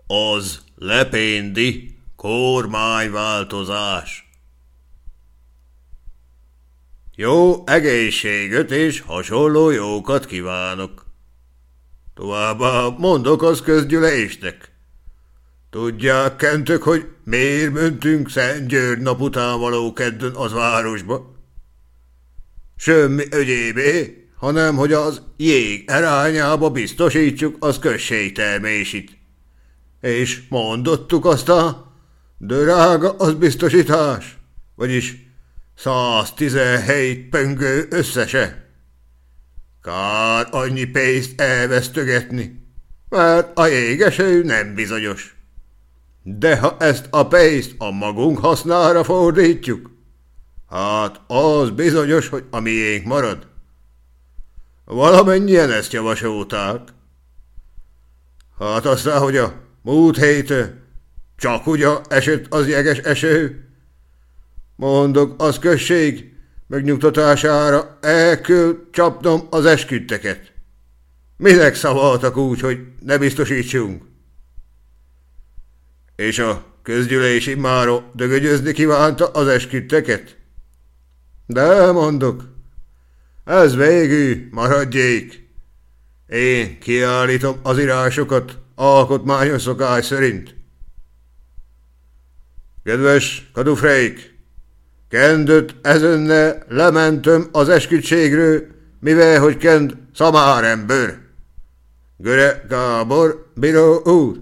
Az lepéndi kormányváltozás. Jó egészséget és hasonló jókat kívánok. Továbbá mondok az közgyűlésnek. Tudják, kentök, hogy miért mentünk Szent György nap után való keddön az városba? Semmi egyébé, hanem hogy az jég erányába biztosítsuk az községtermését. És mondottuk aztán, drága az biztosítás, vagyis 117 pöngő összese. Kár annyi pénzt elvesztögetni, mert a jégeső nem bizonyos. De ha ezt a pénzt a magunk hasznára fordítjuk, hát az bizonyos, hogy a miénk marad. Valamennyien ezt javasolták. Hát aztán, hogy a múlt héten csak ugye esett az jeges eső, mondok, az község megnyugtatására el kell csapnom az esküdteket. Minek szavaltak úgy, hogy ne biztosítsunk? És a közgyűlés immáron dögögyözni kívánta az esküdteket? De mondok, ez végül maradjék. Én kiállítom az írásokat alkotmányos szokás szerint. Kedves kadufreik, kendöt ezennel lementem az esküdtségről, mivel hogy kend szamár ember. Göre Gábor bíró úr.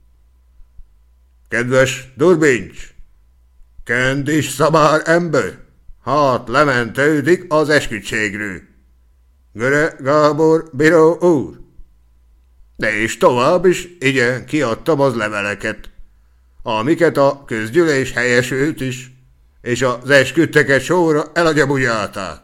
Kedves Durbincs, kend is szamár ember, hát lementődik az esküdtségről. Göre Gábor bíró úr. De és tovább is igen kiadtam az leveleket, amiket a közgyűlés helyesült is, és az esküdteket sorra elagyabujálták.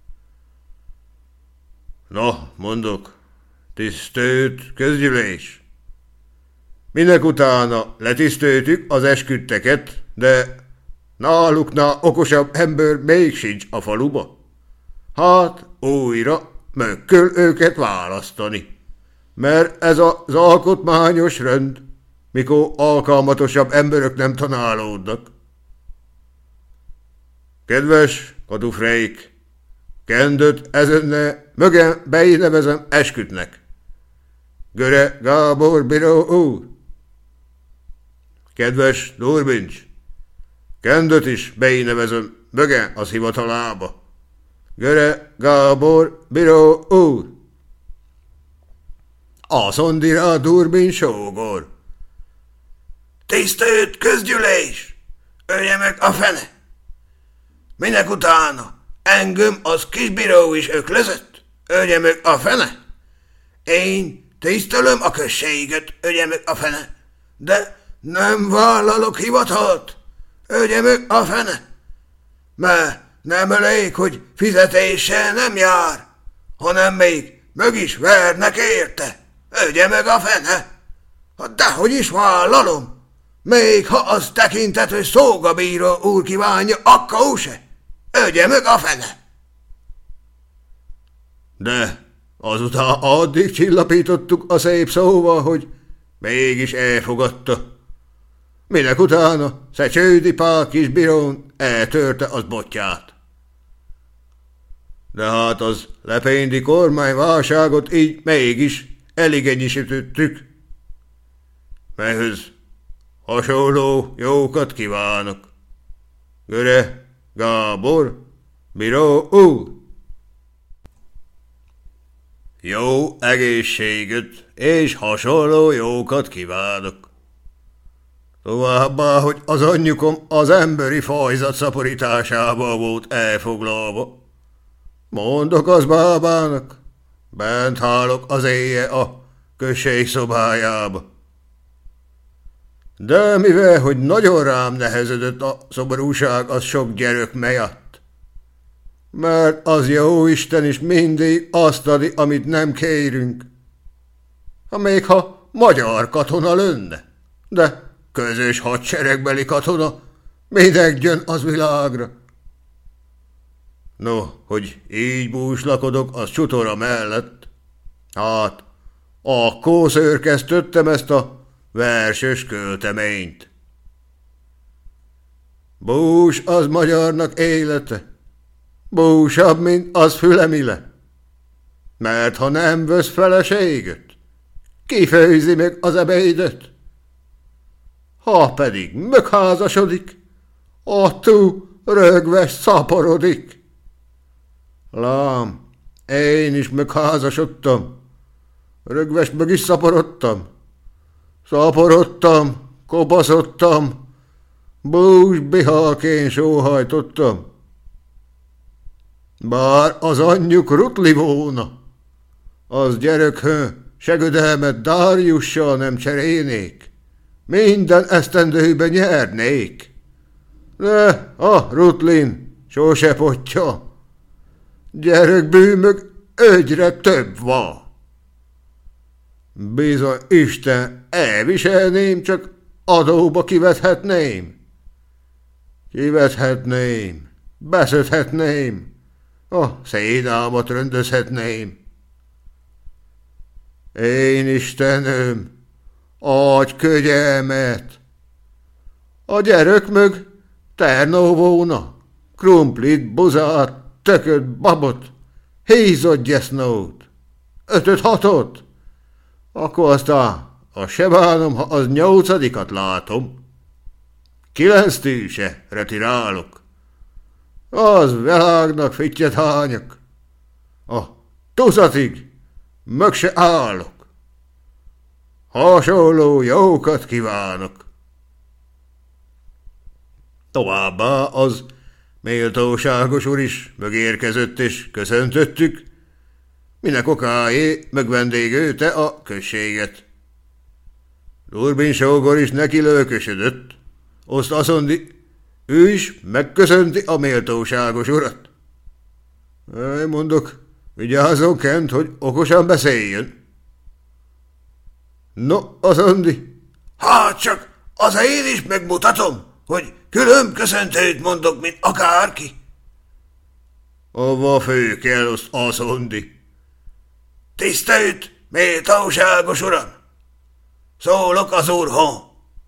Na, mondok, tisztelt közgyűlés. Minek utána letiszteltük az esküdteket, de náluknál okosabb ember még sincs a faluba. Hát újra meg kell őket választani, mert ez az alkotmányos rend, mikor alkalmatosabb emberök nem tanálódnak. Kedves kadufreik, kendöt ezennel mögem benevezem esküdtnek. Göre Gábor bíró úr. Kedves Durbincs, kendöt is benevezem mögem az hivatalába. Göre Gábor bíró úr. Azt rá Durbin sógor. Tisztelt közgyűlés, ölje meg a fene! Minek utána? Engem az kisbíró is öklözött? Ölje meg a fene! Én tisztelem a községet, ölje meg a fene, de nem vállalok hivatalt, ölje meg a fene, mert nem elég, hogy fizetéssel nem jár, hanem még meg is vernek érte, ölje meg a fene! Dehogy is vállalom! Még ha az tekintet, hogy szógabíró úr kívánja, akkor se. Ölje meg a fene! De azután addig csillapítottuk a szép szóval, hogy mégis elfogadta. Minek utána Szecsődi Pál kisbírón eltörte az botját. De hát az lepéndi kormányválságot így mégis eligenyisítettük. Mehhez hasonló jókat kívánok. Göre Gábor bíró úr. Jó egészséget és hasonló jókat kívánok. Továbbá, hogy az anyjukom az emberi fajzat szaporításába volt elfoglalva. Mondok az bábának, bent hálok az éje a község szobájába. De mivel, hogy nagyon rám nehezedett a szomorúság az sok gyerek miatt, mert az jó Isten is mindig azt adi, amit nem kérünk. Még ha magyar katona lenne, de közös hadseregbeli katona, minek jön az világra. No, hogy így búslakodok az csutora mellett, hát akkor szörkeztettem ezt a verses költeményt. Bús az magyarnak élete, búsabb, mint az fülemile, mert ha nem vesz feleséget, kifőzi meg az ebédet. Ha pedig megházasodik, attól rögve szaporodik. Lám, én is megházasodtam, rögves meg is szaporodtam. Szaporodtam, kopaszodtam, bús bihalkén sóhajtottam. Bár az anyjuk rutli volna, az gyerekhön segödelmet Dariussal nem cserélnék, minden esztendőben nyernék. De a rutlin sose potja, gyerekből meg egyre több van. Bizony Isten, elviselném, csak adóba kivethetném. Kivethetném, beszedhetném, a szénámat rendezhetném. Én Istenem, adj kegyelmet! A gyerek mög ternó volna, krumplit, buzát, tököt, babot, hízott gyesznót, 5-6-ot, akkor aztán a se bánom, ha az 8-at látom. 9 tűse retirálok. Az világnak fittyet hányak. A 20-ig meg se állok. Hasonló jókat kívánok. Továbbá az méltóságos úr is megérkezett és köszöntöttük, minek okáé megvendégőte a községet. Durbin sógor is neki lőkösödött, azt aszondi, ő is megköszönti a méltóságos urat. Én mondok, vigyázzon Kent, hogy okosan beszéljön. No, aszondi. Hát csak az én is megmutatom, hogy külön köszöntőt mondok, mint akárki. Ava fő kell, azt aszondi. Tisztelt, méltóságos uram! Szólok az úrhoz.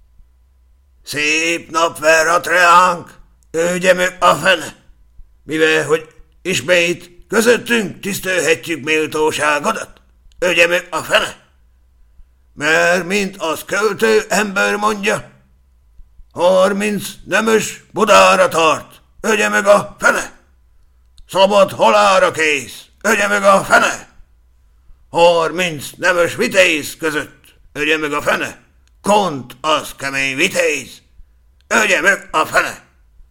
Szép nap verhat reánk, őgye meg a fene, mivel, hogy ismét közöttünk tisztelhetjük méltóságodat, őgye meg a fene. Mert, mint az költő ember mondja, 30 nemös Budára tart, őgye meg a fene. Szabad halára kész, őgye meg a fene. 30 nemös vitéz között, őgye meg a fene. Kont az kemény vitéz, őgye meg a fene.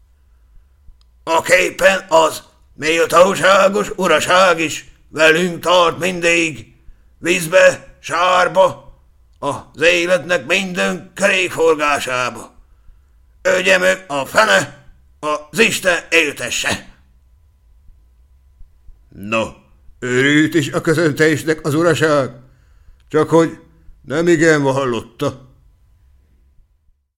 A képen az méltóságos uraság is velünk tart mindig, vízbe, sárba, az életnek minden kerékforgásába. Őgye meg a fene, az Isten éltesse. No, örült is a köszöntésnek az uraság, csak hogy nem igen hallotta.